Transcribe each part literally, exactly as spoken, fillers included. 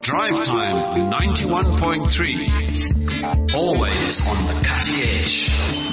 Drive Time ninety-one point three. Always on the cutting edge.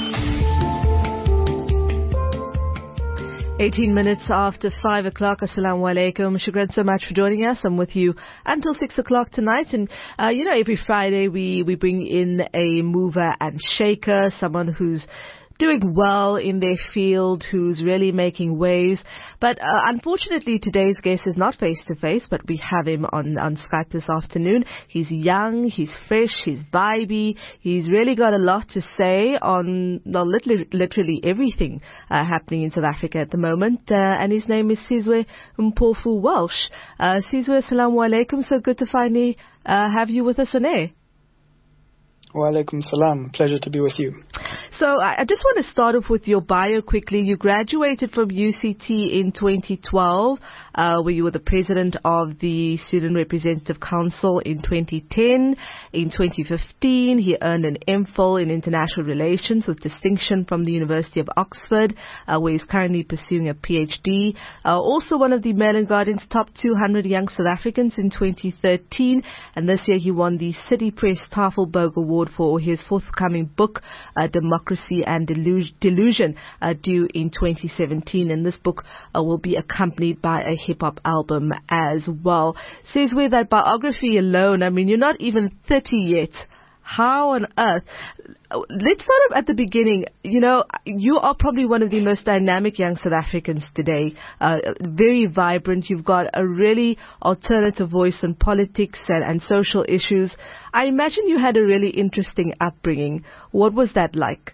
eighteen minutes after five o'clock. Assalamu alaikum. Shukran so much for joining us. I'm with you until six o'clock tonight. And, uh, you know, every Friday we, we bring in a mover and shaker, someone who's doing well in their field, who's really making waves. But uh, unfortunately, today's guest is not face-to-face, but we have him on, on Skype this afternoon. He's young, he's fresh, he's vibey. He's really got a lot to say on well, literally, literally everything uh, happening in South Africa at the moment. Uh, and his name is Sizwe Mpofu Walsh. Uh, Sizwe, assalamu alaikum. So good to finally uh, have you with us on air. Wa alaikum salam. Pleasure to be with you. So I just want to start off with your bio quickly. You graduated from U C T in twenty twelve, uh, where you were the president of the Student Representative Council in twenty ten. In twenty fifteen, he earned an MPhil in International Relations with distinction from the University of Oxford, uh, where he's currently pursuing a PhD. Uh, also one of the Mail and Guardian's top two hundred young South Africans in twenty thirteen. And this year he won the City Press Tafelberg Award for his forthcoming book, uh, Democracy and Delusion, uh, due in twenty seventeen. And this book uh, will be accompanied by a hip-hop album as well. Says with that biography alone, I mean, you're not even thirty yet. How on earth? Let's start up at the beginning. You know, you are probably one of the most dynamic young South Africans today. Uh, very vibrant. You've got a really alternative voice on politics and, and social issues. I imagine you had a really interesting upbringing. What was that like?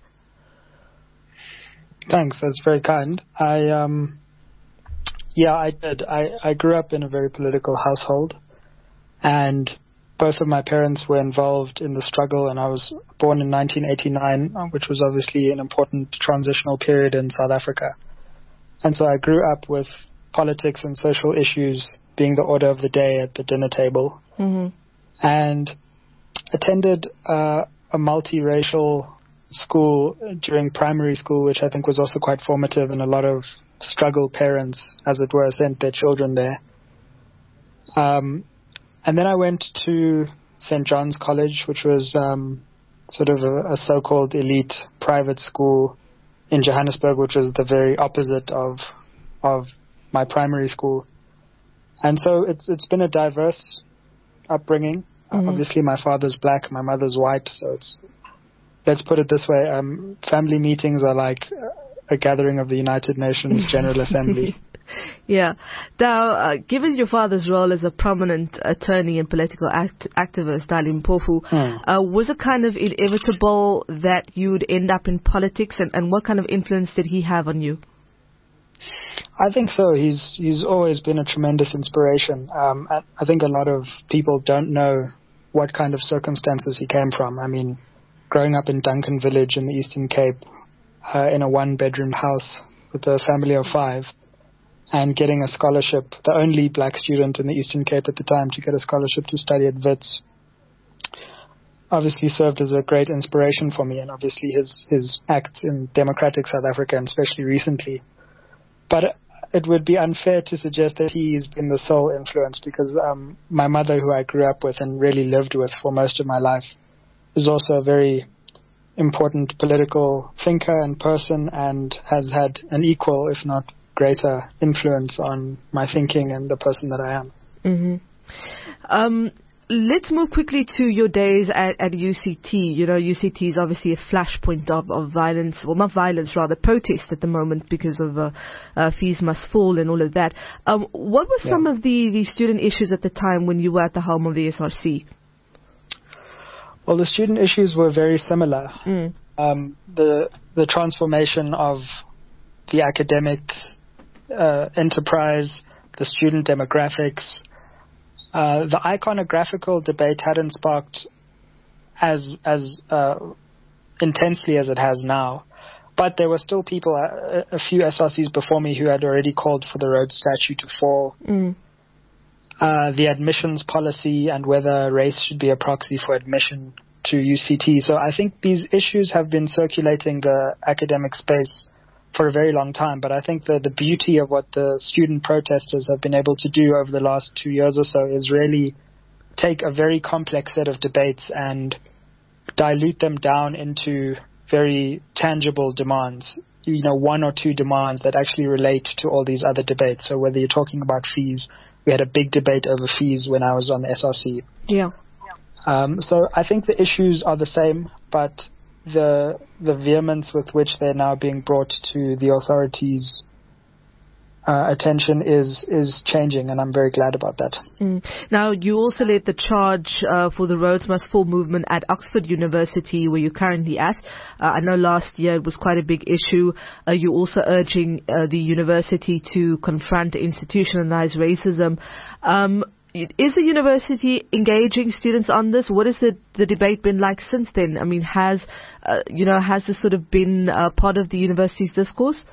Thanks. That's very kind. I, um, yeah, I did. I, I grew up in a very political household, and both of my parents were involved in the struggle, and I was born in nineteen eighty-nine, which was obviously an important transitional period in South Africa. And so I grew up with politics and social issues being the order of the day at the dinner table, mm-hmm. and attended uh, a multiracial school during primary school, which I think was also quite formative, and a lot of struggle parents, as it were, sent their children there. Um, And then I went to Saint John's College, which was um, sort of a, a so-called elite private school in Johannesburg, which was the very opposite of of my primary school. And so it's it's been a diverse upbringing. Mm-hmm. Uh, obviously, my father's black, my mother's white, so it's, let's put it this way, um, family meetings are like a gathering of the United Nations General Assembly. Yeah. Now, uh, given your father's role as a prominent attorney and political act- activist, Ali Mpofu, mm. uh, was it kind of inevitable that you'd end up in politics, and, and what kind of influence did he have on you? I think so. He's he's always been a tremendous inspiration. Um, I, I think a lot of people don't know what kind of circumstances he came from. I mean, growing up in Duncan Village in the Eastern Cape, uh, in a one-bedroom house with a family of five, and getting a scholarship, the only black student in the Eastern Cape at the time to get a scholarship to study at Wits, obviously served as a great inspiration for me, and obviously his, his acts in democratic South Africa, and especially recently. But it would be unfair to suggest that he's been the sole influence, because um, my mother, who I grew up with and really lived with for most of my life, is also a very important political thinker and person, and has had an equal, if not greater, influence on my thinking and the person that I am. Mm-hmm. Um, let's move quickly to your days at, at U C T. You know, U C T is obviously a flashpoint of, of violence, well, not violence, rather protest at the moment because of uh, uh, fees must fall and all of that. Um, what were some yeah. of the, the student issues at the time when you were at the helm of the S R C? Well, the student issues were very similar. Mm. Um, the the transformation of the academic uh, enterprise, the student demographics, uh, the iconographical debate hadn't sparked as as uh, intensely as it has now. But there were still people, uh, a few S R Cs before me, who had already called for the Rhodes Statue to fall. Mm. Uh, the admissions policy and whether race should be a proxy for admission to U C T. So I think these issues have been circulating the academic space for a very long time. But I think the, the beauty of what the student protesters have been able to do over the last two years or so is really take a very complex set of debates and dilute them down into very tangible demands, you know, one or two demands that actually relate to all these other debates. So whether you're talking about fees, we had a big debate over fees when I was on the S R C. Yeah. Um, so I think the issues are the same, but the the vehemence with which they're now being brought to the authorities' uh, attention is is changing, and I'm very glad about that. Mm. Now, you also led the charge uh, for the Rhodes Must Fall movement at Oxford University, where you're currently at. Uh, I know last year it was quite a big issue. Uh, you're also urging uh, the university to confront institutionalized racism. Um, Is the university engaging students on this? What has the, the debate been like since then? I mean, has, uh, you know, has this sort of been uh, part of the university's discourse?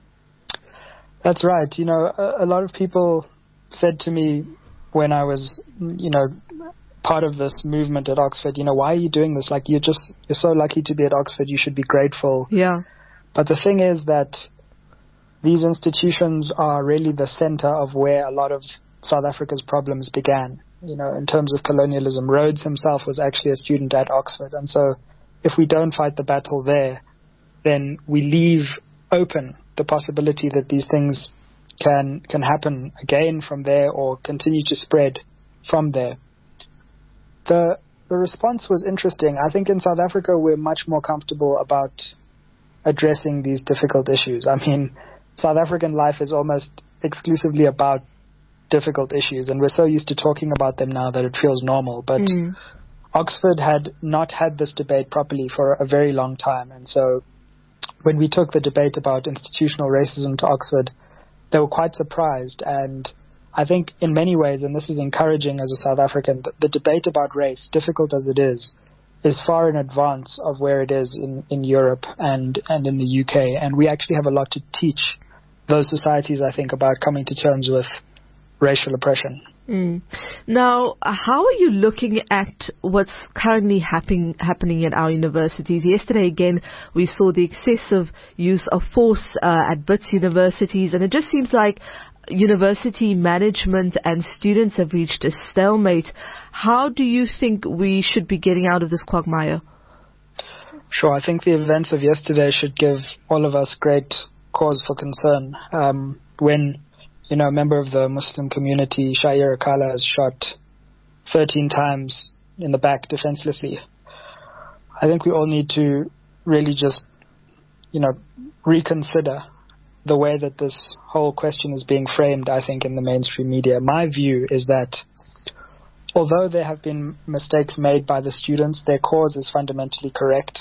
That's right. You know, a, a lot of people said to me when I was, you know, part of this movement at Oxford, you know, why are you doing this? Like, you're just, you're so lucky to be at Oxford. You should be grateful. Yeah. But the thing is that these institutions are really the center of where a lot of South Africa's problems began, you know, in terms of colonialism. Rhodes himself was actually a student at Oxford. And so if we don't fight the battle there, then we leave open the possibility that these things can can happen again from there or continue to spread from there. The the response was interesting. I think in South Africa we're much more comfortable about addressing these difficult issues. I mean, South African life is almost exclusively about difficult issues, and we're so used to talking about them now that it feels normal. But mm. Oxford had not had this debate properly for a very long time, and so when we took the debate about institutional racism to Oxford, they were quite surprised. And I think in many ways, and this is encouraging as a South African, the, the debate about race, difficult as it is, is far in advance of where it is in, in Europe and, and in the U K. And we actually have a lot to teach those societies, I think, about coming to terms with racial oppression. Mm. Now, how are you looking at what's currently happening happening at our universities? Yesterday, again, we saw the excessive use of force uh, at Wits universities, and it just seems like university management and students have reached a stalemate. How do you think we should be getting out of this quagmire? Sure, I think the events of yesterday should give all of us great cause for concern. Um, when You know, a member of the Muslim community, Shair Akala, is shot thirteen times in the back defenselessly. I think we all need to really just, you know, reconsider the way that this whole question is being framed, I think, in the mainstream media. My view is that although there have been mistakes made by the students, their cause is fundamentally correct,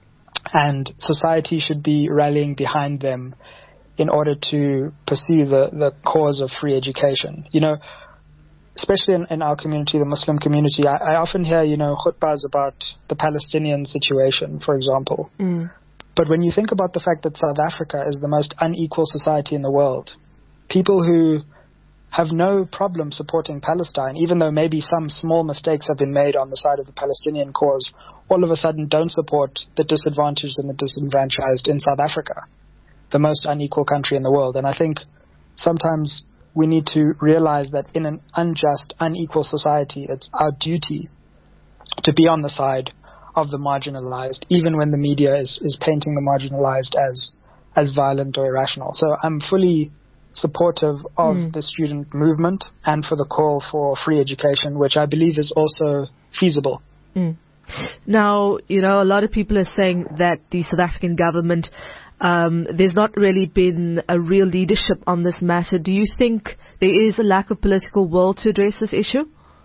and society should be rallying behind them in order to pursue the, the cause of free education. You know, especially in, in our community, the Muslim community, I, I often hear, you know, khutbahs about the Palestinian situation, for example. Mm. But when you think about the fact that South Africa is the most unequal society in the world, people who have no problem supporting Palestine, even though maybe some small mistakes have been made on the side of the Palestinian cause, all of a sudden don't support the disadvantaged and the disenfranchised in South Africa, the most unequal country in the world. And I think sometimes we need to realize that in an unjust, unequal society, it's our duty to be on the side of the marginalized, even when the media is, is painting the marginalized as as violent or irrational. So I'm fully supportive of mm. the student movement and for the call for free education, which I believe is also feasible. Mm. Now, you know, a lot of people are saying that the South African government Um, there's not really been a real leadership on this matter. Do you think there is a lack of political will to address this issue?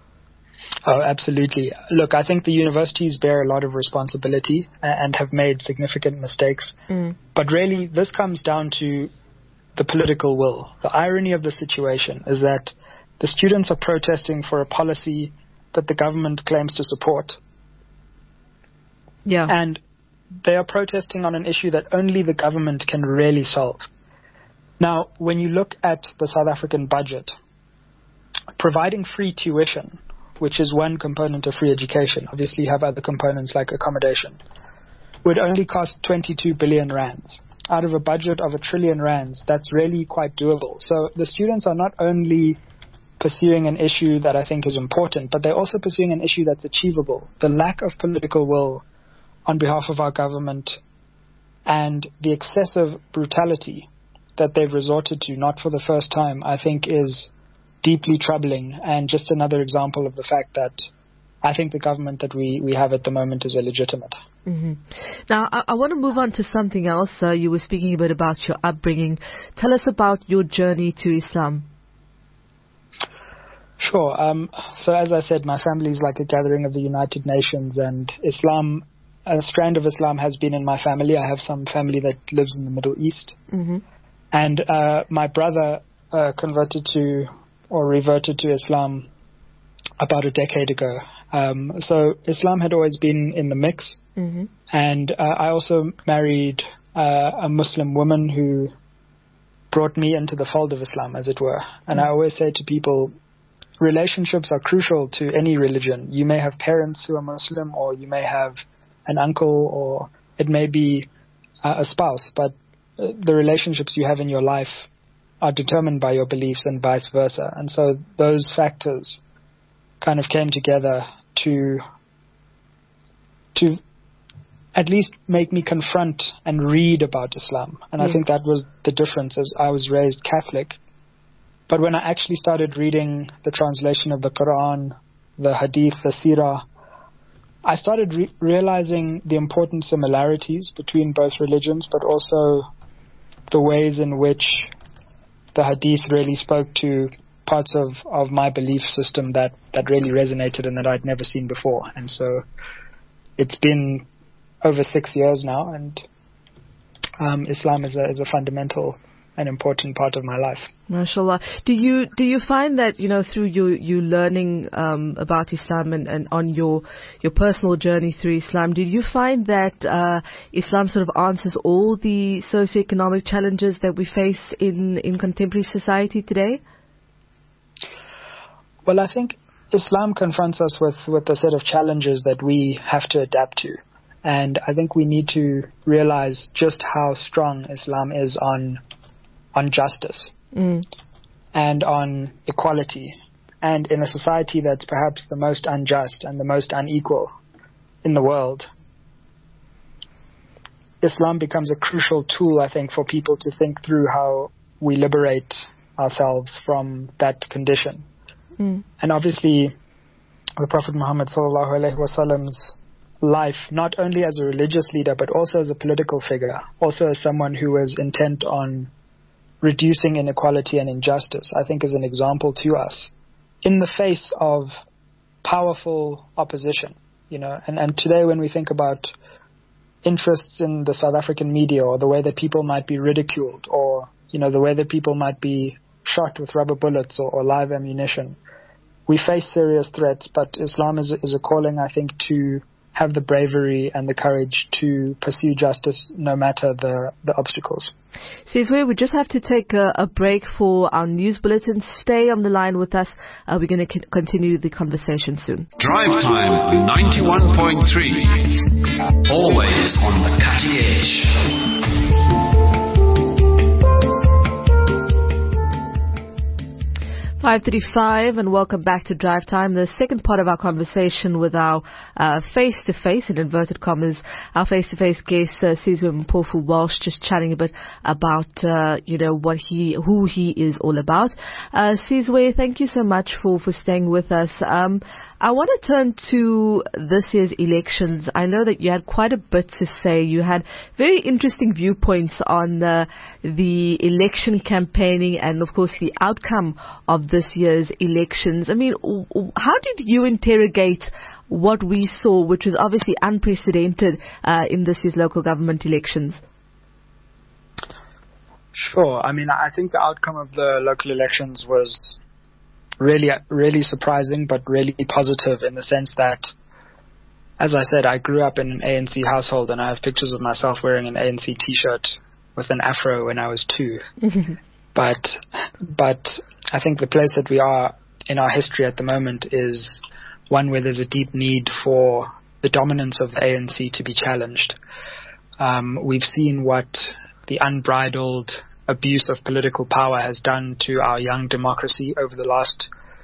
Oh, absolutely. Look, I think the universities bear a lot of responsibility and have made significant mistakes. Mm. But really, this comes down to the political will. The irony of the situation is that the students are protesting for a policy that the government claims to support. Yeah. And they are protesting on an issue that only the government can really solve. Now, when you look at the South African budget, providing free tuition, which is one component of free education, obviously you have other components like accommodation, would only cost twenty-two billion rands. Out of a budget of a trillion rands, that's really quite doable. So the students are not only pursuing an issue that I think is important, but they're also pursuing an issue that's achievable. The lack of political will on behalf of our government and the excessive brutality that they've resorted to, not for the first time, I think is deeply troubling, and just another example of the fact that I think the government that we, we have at the moment is illegitimate. Mm-hmm. Now, I, I want to move on to something else. Uh, you were speaking a bit about your upbringing. Tell us about your journey to Islam. Sure. Um, so as I said, my family is like a gathering of the United Nations, and Islam, a strand of Islam has been in my family. I have some family that lives in the Middle East. Mm-hmm. And uh, my brother uh, converted to or reverted to Islam about a decade ago. Um, so Islam had always been in the mix. Mm-hmm. And uh, I also married uh, a Muslim woman who brought me into the fold of Islam, as it were. And mm-hmm. I always say to people, relationships are crucial to any religion. You may have parents who are Muslim, or you may have an uncle, or it may be uh, a spouse, but uh, the relationships you have in your life are determined by your beliefs and vice versa. And so those factors kind of came together to to at least make me confront and read about Islam. And yeah. I think that was the difference, as I was raised Catholic. But when I actually started reading the translation of the Quran, the Hadith, the Seerah, I started re- realizing the important similarities between both religions, but also the ways in which the Hadith really spoke to parts of, of my belief system that, that really resonated and that I'd never seen before. And so it's been over six years now, and um, Islam is a, is a fundamental an important part of my life. MashaAllah. Do you do you find that, you know, through you you learning um, about Islam and, and on your your personal journey through Islam, did you find that uh, Islam sort of answers all the socioeconomic challenges that we face in, in contemporary society today? Well, I think Islam confronts us with, with a set of challenges that we have to adapt to. And I think we need to realize just how strong Islam is on on justice mm. and on equality. And in a society that's perhaps the most unjust and the most unequal in the world, Islam becomes a crucial tool, I think, for people to think through how we liberate ourselves from that condition. Mm. And obviously, the Prophet Muhammad sallallahu alaihi wasallam's life, not only as a religious leader, but also as a political figure, also as someone who was intent on reducing inequality and injustice, I think is an example to us in the face of powerful opposition. You know, and, and today when we think about interests in the South African media, or the way that people might be ridiculed, or, you know, the way that people might be shot with rubber bullets or, or live ammunition, we face serious threats, but Islam is, is a calling, I think, to have the bravery and the courage to pursue justice no matter the, the obstacles. Sizwe, we just have to take a, a break for our news bulletin. Stay on the line with us. Uh, we're going to c- continue the conversation soon. Drive Time ninety-one point three. Always on the cutting edge. five thirty-five, and welcome back to Drive Time, the second part of our conversation with our uh, face-to-face, in inverted commas, our face-to-face guest, uh, Sizwe Mpofu-Walsh, just chatting a bit about, uh, you know, what he, who he is all about. Uh, Sizwe, thank you so much for, for staying with us. Um, I want to turn to this year's elections. I know that you had quite a bit to say. You had very interesting viewpoints on uh, the election campaigning and, of course, the outcome of this year's elections. I mean, how did you interrogate what we saw, which was obviously unprecedented uh, in this year's local government elections? Sure. I mean, I think the outcome of the local elections was really, really surprising, but really positive in the sense that, as I said, I grew up in an A N C household, and I have pictures of myself wearing an A N C T-shirt with an afro when I was two. but, but I think the place that we are in our history at the moment is one where there's a deep need for the dominance of the A N C to be challenged. Um, we've seen what the unbridled abuse of political power has done to our young democracy over the last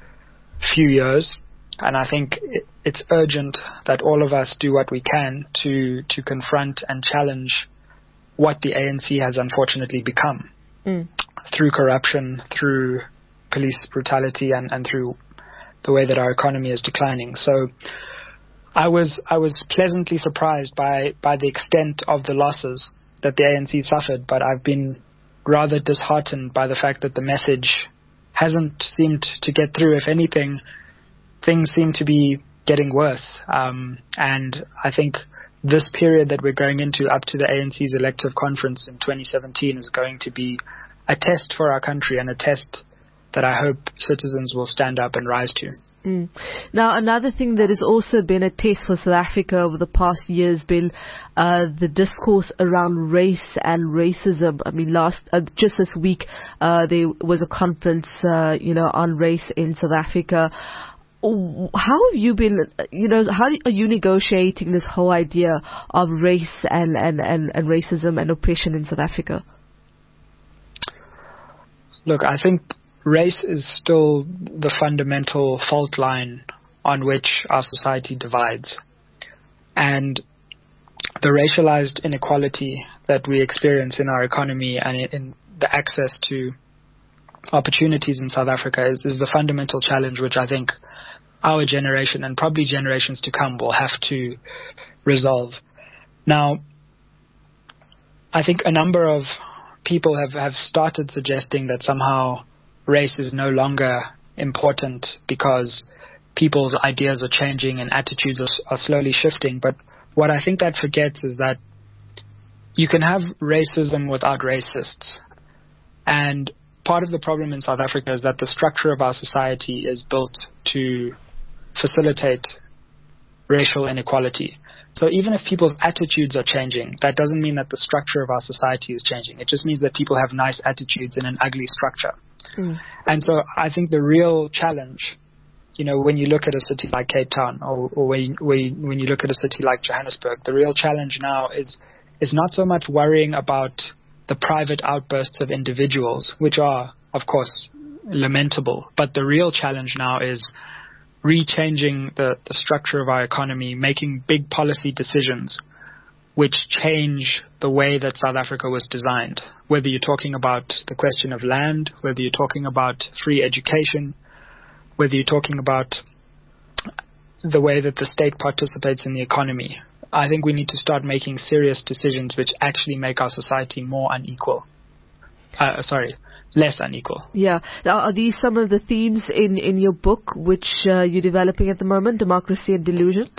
few years. And I think it's urgent that all of us do what we can to, to confront and challenge what the A N C has unfortunately become mm. through corruption, through police brutality, and, and through the way that our economy is declining. So I was I was pleasantly surprised by, by the extent of the losses that the A N C suffered, but I've been rather disheartened by the fact that the message hasn't seemed to get through. If anything, things seem to be getting worse. Um, and I think this period that we're going into up to the A N C's elective conference in twenty seventeen is going to be a test for our country, and a test that I hope citizens will stand up and rise to. Mm. Now, another thing that has also been a test for South Africa over the past year has been uh, the discourse around race and racism. I mean, last uh, just this week uh, there was a conference, uh, you know, on race in South Africa. How have you been, you know, how are you negotiating this whole idea of race and, and, and, and racism and oppression in South Africa? Look, I think race is still the fundamental fault line on which our society divides. And the racialized inequality that we experience in our economy and in the access to opportunities in South Africa is, is the fundamental challenge which I think our generation and probably generations to come will have to resolve. Now, I think a number of people have, have started suggesting that somehow race is no longer important because people's ideas are changing and attitudes are, are slowly shifting. But what I think that forgets is that you can have racism without racists. And part of the problem in South Africa is that the structure of our society is built to facilitate racial inequality. So even if people's attitudes are changing, that doesn't mean that the structure of our society is changing. It just means that people have nice attitudes in an ugly structure. Mm. And so I think the real challenge, you know, when you look at a city like Cape Town or, or when, when, when you look at a city like Johannesburg, the real challenge now is, is not so much worrying about the private outbursts of individuals, which are, of course, lamentable. But the real challenge now is rechanging the, the structure of our economy, making big policy decisions which change the way that South Africa was designed. Whether you're talking about the question of land, whether you're talking about free education, whether you're talking about the way that the state participates in the economy. I think we need to start making serious decisions which actually make our society more unequal. Uh, sorry, less unequal. Yeah. Now, are these some of the themes in, in your book which uh, you're developing at the moment, Democracy and Delusion?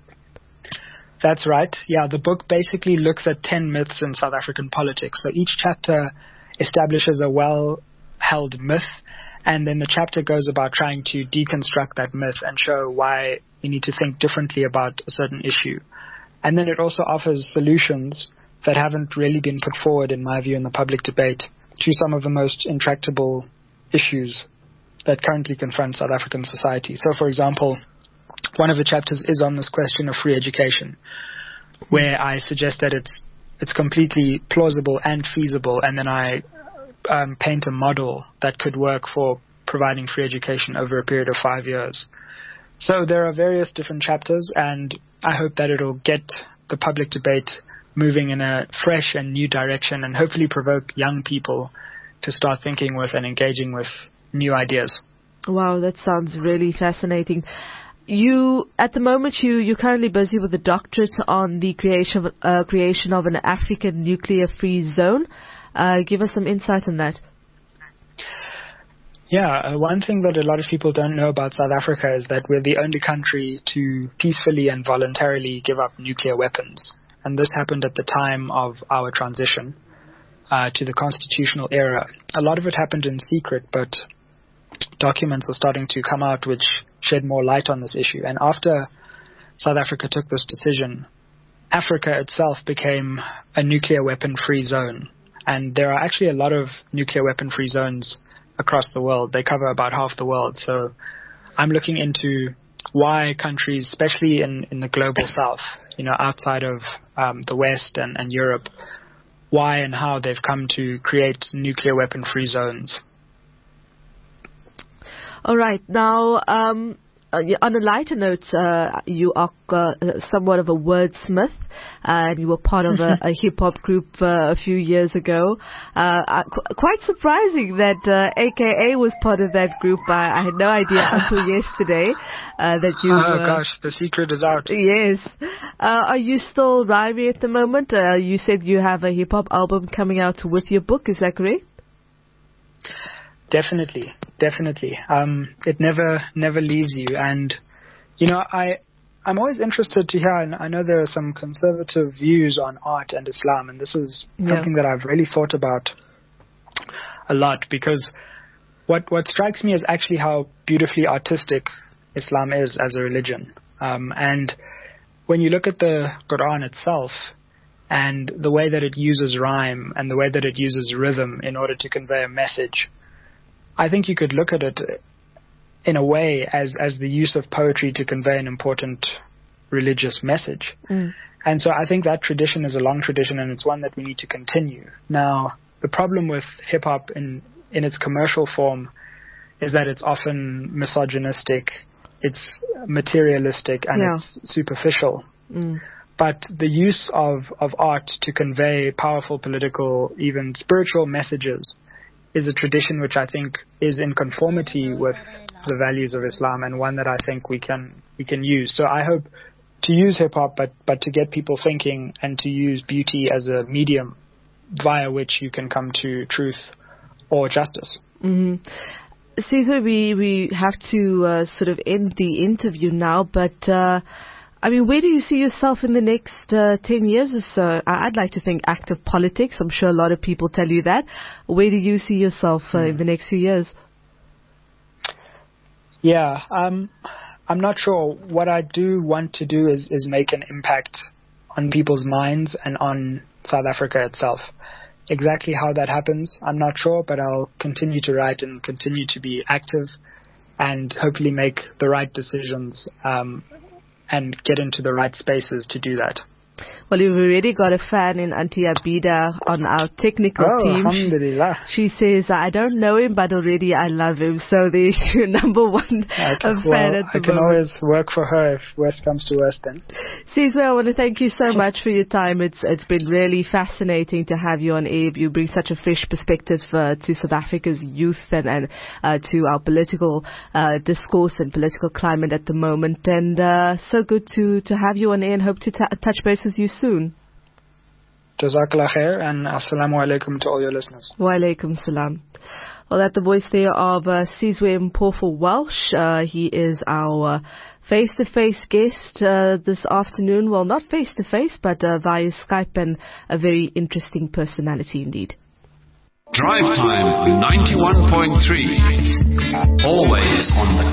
That's right. Yeah, the book basically looks at ten myths in South African politics. So each chapter establishes a well-held myth, and then the chapter goes about trying to deconstruct that myth and show why we need to think differently about a certain issue. And then it also offers solutions that haven't really been put forward, in my view, in the public debate to some of the most intractable issues that currently confront South African society. So, for example, one of the chapters is on this question of free education, where I suggest that it's it's completely plausible and feasible, and then I um, paint a model that could work for providing free education over a period of five years. So there are various different chapters, and I hope that it'll get the public debate moving in a fresh and new direction and hopefully provoke young people to start thinking with and engaging with new ideas. Wow, that sounds really fascinating. You, at the moment, you, you're currently busy with a doctorate on the creation of, uh, creation of an African nuclear-free zone. Uh, give us some insight on that. Yeah, uh, one thing that a lot of people don't know about South Africa is that we're the only country to peacefully and voluntarily give up nuclear weapons. And this happened at the time of our transition uh, to the constitutional era. A lot of it happened in secret, but documents are starting to come out which shed more light on this issue. And after South Africa took this decision, Africa itself became a nuclear weapon-free zone. And there are actually a lot of nuclear weapon-free zones across the world. They cover about half the world. So I'm looking into why countries, especially in, in the global south, you know, outside of um, the West and, and Europe, why and how they've come to create nuclear weapon-free zones. All right. Now, um, uh, on a lighter note, uh, you are uh, somewhat of a wordsmith, uh, and you were part of a, a hip-hop group uh, a few years ago. Uh, uh, qu- quite surprising that uh, A K A was part of that group. I, I had no idea until yesterday uh, that you... Oh, uh, gosh, the secret is out. Yes. Uh, are you still rhyming at the moment? Uh, you said you have a hip-hop album coming out with your book. Is that correct? Definitely, definitely. Um, it never, never leaves you. And, you know, I, I'm always interested to hear, and I know there are some conservative views on art and Islam, and this is Yeah. something that I've really thought about a lot, because what, what strikes me is actually how beautifully artistic Islam is as a religion. Um, and when you look at the Quran itself, and the way that it uses rhyme and the way that it uses rhythm in order to convey a message, I think you could look at it in a way as, as the use of poetry to convey an important religious message. Mm. And so I think that tradition is a long tradition, and it's one that we need to continue. Now, the problem with hip-hop in, in its commercial form is that it's often misogynistic, it's materialistic, and Yeah. it's superficial. Mm. But the use of, of art to convey powerful political, even spiritual messages is a tradition which I think is in conformity with the values of Islam, and one that I think we can we can use. So I hope to use hip-hop, but, but to get people thinking, and to use beauty as a medium via which you can come to truth or justice. Mm-hmm. Cesar, we, we have to uh, sort of end the interview now, but uh, I mean, where do you see yourself in the next uh, ten years or so? I- I'd like to think active politics. I'm sure a lot of people tell you that. Where do you see yourself uh, in the next few years? Yeah, um, I'm not sure. What I do want to do is, is make an impact on people's minds and on South Africa itself. Exactly how that happens, I'm not sure, but I'll continue to write and continue to be active, and hopefully make the right decisions um, and get into the right spaces to do that. Well, we've already got a fan in Auntie Abida on our technical Oh, team. alhamdulillah. She says, I don't know him, but already I love him. So there's your number one Okay, fan well, at the I can moment. always work for her if worst comes to worst then. Cesar, I want to thank you so much for your time. It's It's been really fascinating to have you on air. You bring such a fresh perspective uh, to South Africa's youth and, and uh, to our political uh, discourse and political climate at the moment. And uh, so good to, to have you on air, and hope to t- touch base with you soon. Jazakallah khair, and assalamu alaikum to all your listeners. Wa alaikum salam. Well, that's the voice there of uh, Sizwe Mpofu Welsh. Uh, he is our uh, face-to-face guest uh, this afternoon. Well, not face-to-face, but uh, via Skype, and a very interesting personality indeed. Drive Time ninety-one point three. Always on the